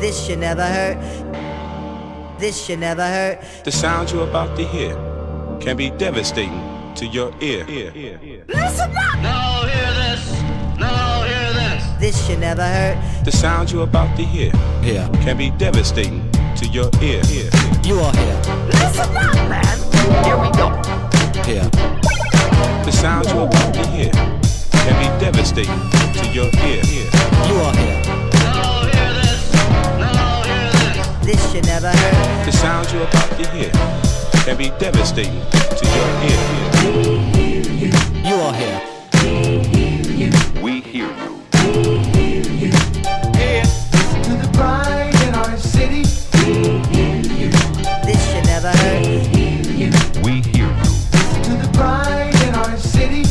This you never heard. This you never heard. The sound you're about to hear can be devastating to your ear. Listen up! Now hear this. Now hear this. This you never heard. The sound you're about to hear can be devastating to your ear. You are here. Listen up, man. Here we go. Here. The sound you're about to hear can be devastating to your ear. You are here. Now hear this. Now hear this. This you never heard. The sound you're about to hear can be devastating to your ear. You are here. We hear you. To the pride in our city. This you never heard. We hear you. To the pride in our city.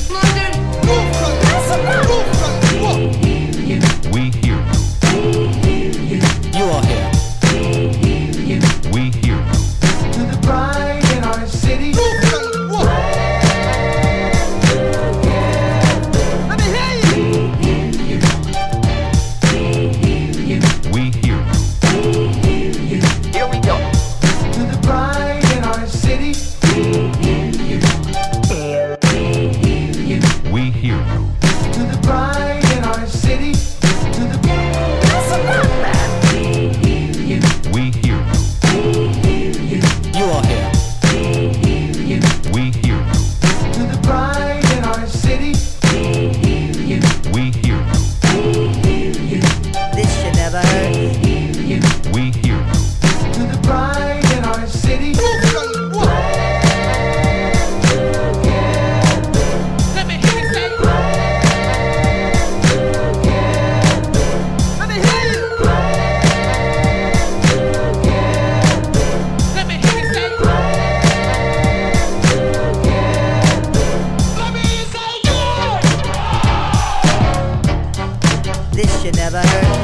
We hear you. You are here. We hear you. To the pride in our city. We hear you. Here we go. To the pride in our city. We hear you. To the pride in our city. To the Listen up, man. We hear you. You are here. We hear you. to the pride in our city. We hear you. This you never heard. We hear you. To the pride in our city. Let me hear you say. Let me hear you. Let me hear you say. Let me hear you say yeah. This you never heard.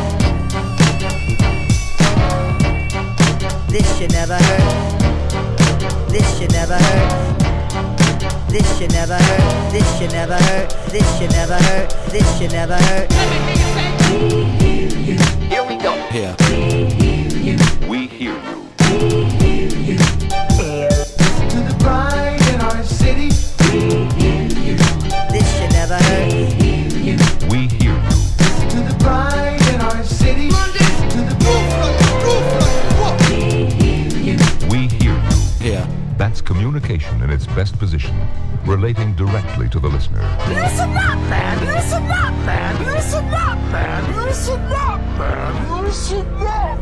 This you never heard. This you never heard. This you never heard. This you never heard. This you never heard. This you never heard. Let me hear you say. Here we go. Here. We hear you. To the pride in our city. This you never heard. We hear you. To the pride in our city. To the We hear you. Here. That's communication in its best position, relating directly to the listener. Listen up, man. Listen up, man. Listen up, man. Listen up, man. Listen up.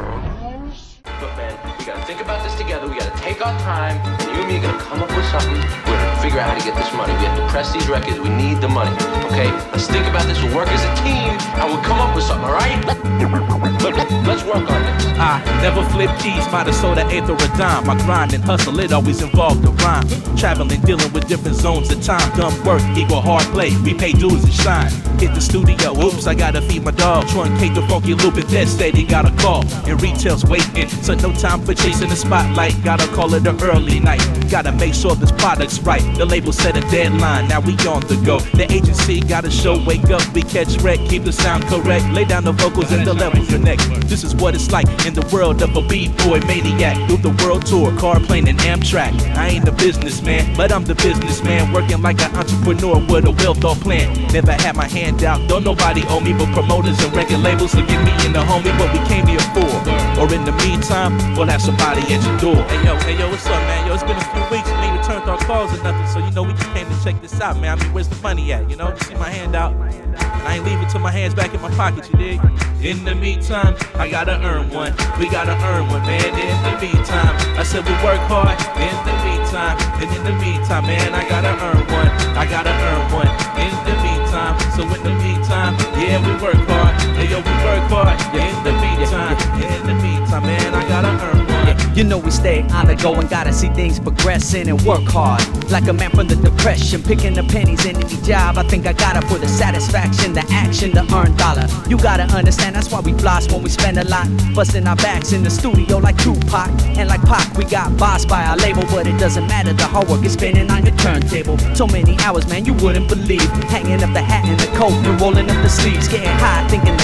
Look, man, we gotta think about this together. We gotta take our time. And you and me are gonna come up with something. We're gonna figure out how to get this money. We have to press these records. We need the money. Okay? Let's think about this. We'll work as a team, and we'll come up with something. All right? Let's work on this. I never flip keys, might have sold an eighth or a dime. My grind and hustle, it always involved a rhyme. Traveling, dealing with different zones of time. Dumb work equal hard play. We pay dues and shine. Hit the studio, oops, I gotta feed my dog. Truncate the funky loop and then steady got a call. And retail's waiting, so no time for chasing the spotlight. Gotta call it an early night. Gotta make sure this product's right. The label set a deadline, now we on the go. The agency gotta show, wake up, we catch wreck. Keep the sound correct, lay down the vocals and the levels connect. This is what it's like in the world of a b-boy maniac. Through the world tour, car, plane, and Amtrak. I ain't a businessman, but I'm the businessman. Working like an entrepreneur with a well-thought plan. Never had my hand out, don't nobody owe me. But promoters and record labels look at me and the homie what we came here for. Or in the meantime, we'll have somebody at your door. Hey yo, what's up, man? Yo, it's been a few weeks, we ain't returned our calls or nothing. So you know we just came to check this out, man. I mean, where's the money at? You know, you see my hand out, and I ain't leaving till my hand's back in my pocket, you dig? In the meantime, I gotta earn one. We gotta earn one, man. In the meantime, I said we work hard. In the meantime, and in the meantime, man, I gotta earn one. I gotta earn one. In the meantime, so in the meantime, yeah, we work hard. Hey yo, we work hard. Yeah, in the meantime, man, I gotta earn one. You know we stay on the go and gotta see things progressing and work hard. Like a man from the depression, picking the pennies in any job. I think I got it for the satisfaction, the action, the earned dollar. You gotta understand that's why we floss when we spend a lot. Busting our backs in the studio like Tupac. And like Pac, we got bossed by our label. But it doesn't matter, the hard work is spinning on your turntable. So many hours, man, you wouldn't believe. Hanging up the hat and the coat and rolling up the sleeves. Getting high, thinking the Clyde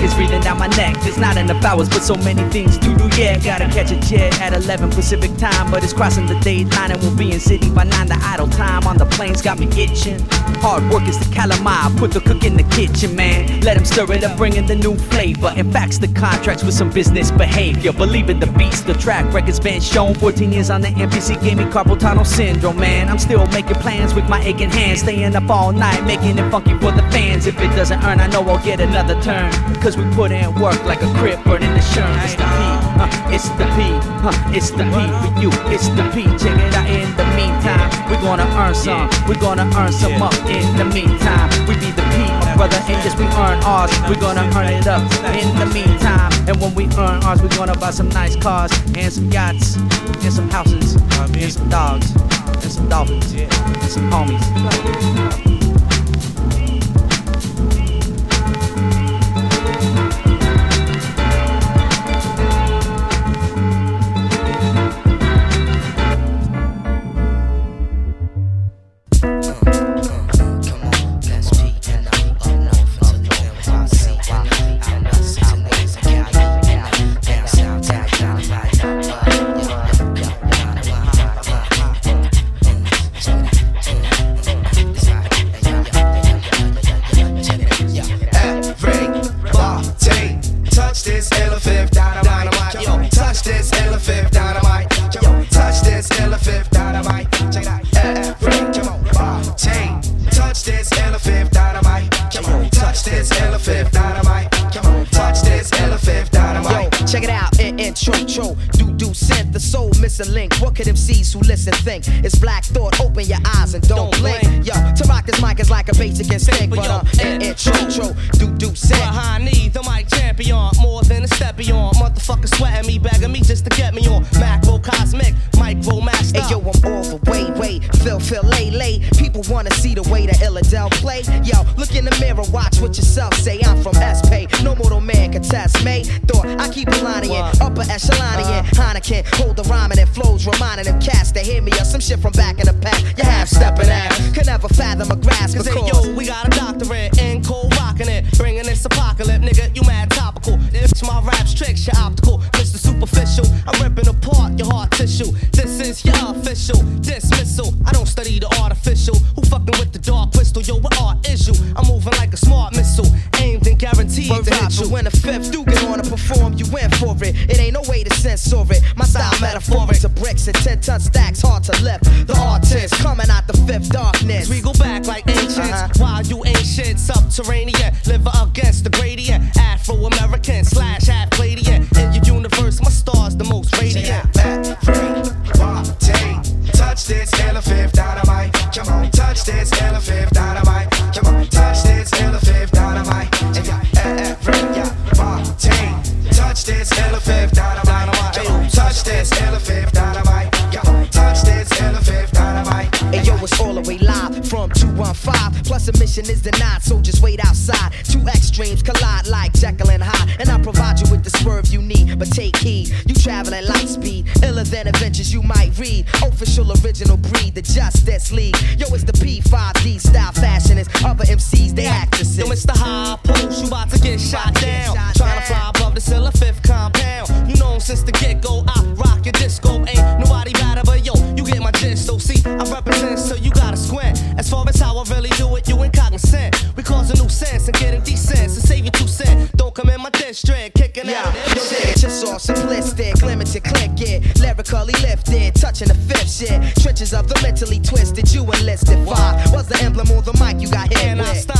is breathing down my neck. There's not enough hours, but so many things to do, yeah. Gotta catch a jet at 11 Pacific time, but it's crossing the dateline and we'll be in city by 9. The idle time on the planes got me itching. Hard work is the calamari, put the cook in the kitchen, man. Let him stir it up, bringing the new flavor. In fact, the contracts with some business behavior. Believe in the beats, the track record's been shown. 14 years on the NPC gave me carpal tunnel syndrome, man. I'm still making plans with my aching hands, staying up all night, making it funky for the fans. If it doesn't earn, I know I'll get another turn, cause we put in work like a crib burning the sherm. It's the P, it's the P, it's the P for you, it's the P. Check it out. In the meantime, we're gonna earn some, we're gonna earn some up. In the meantime, we be the P, my brother, and yes, we earn ours. We're gonna earn it up in the meantime. And when we earn ours, we're gonna buy some nice cars and some yachts and some houses and some dogs and some dolphins and some homies. Link. What could MCs who listen think? It's Black Thought, open your eyes and don't blink. Yo, to rock this mic is like a basic instinct, but intro, do sing. I need the mic champion, more than a stepion. Motherfucker sweating me, begging me just to get me on. Macro cosmic, micro master. Hey yo, I'm all the way, feel, lay. People wanna see the way that Illadel play. Yo, look in the mirror, watch what yourself say. I'm from S-Pay, no mortal man can test me. Thought I keep a line in, upper echelon in. Heineken, hold the rhyming and flows, reminding them cats to hear me or some shit from back in the past. You half stepping ass, could never fathom a grasp. Cause hey yo, we got a doctorate in cold rocking it, bringing this apocalypse, nigga. You mad topical? It's my rap's tricks, you're optical, Mr. Superficial. I'm ripping apart your heart tissue. This is your official dismissal. I don't study the artificial. Who fucking with the dark crystal? Yo, what art is you? I'm moving like a smart missile, aimed and guaranteed to hit you. When the fifth do get on to perform, you win for it. It ain't no way to censor it. My style metaphoric to bricks and 10-ton stacks, hard to lift. The artist coming out the fifth darkness. We go back like ancients, while you ain't shit. Subterranean, live against the gradient. Afro-American / half Palladian. In your universe, my star's the most radiant. Touch this elephant dynamite. Come on, touch this elephant dynamite. Come on, touch this elephant dynamite. Touch this elephant dynamite. Touch this elephant dynamite. Touch this elephant dynamite. Hey yo, it's all the way live from 215. Plus admission is denied, so just wait outside. Two extremes collide like Jekyll and Hyde, and I provide you with the swerve you need. But take heed, you travel at light speed, iller than adventures you might read. Official original breed, the Justice League. Yo, it's the P5D style fashionist. Other MCs, they actresses. Yo, Mr. High Post, you about to get shot down. Trying to fly above the cellar fifth compound. You know since the get-go, I rock your disco. Ain't nobody better but yo, you get my gist. So see, I represent, so you gotta squint. As far as how I really do it, you ain't cognizant. We cause a new sense and getting decent. So save you 2 cents. Don't come in my district, kicking out shit. Just all simplistic, limited click it. Lyrically lifted, touching the fifth shit. Trenches of the mentally twisted, you enlisted. 5 was the emblem on the mic you got hit and with. I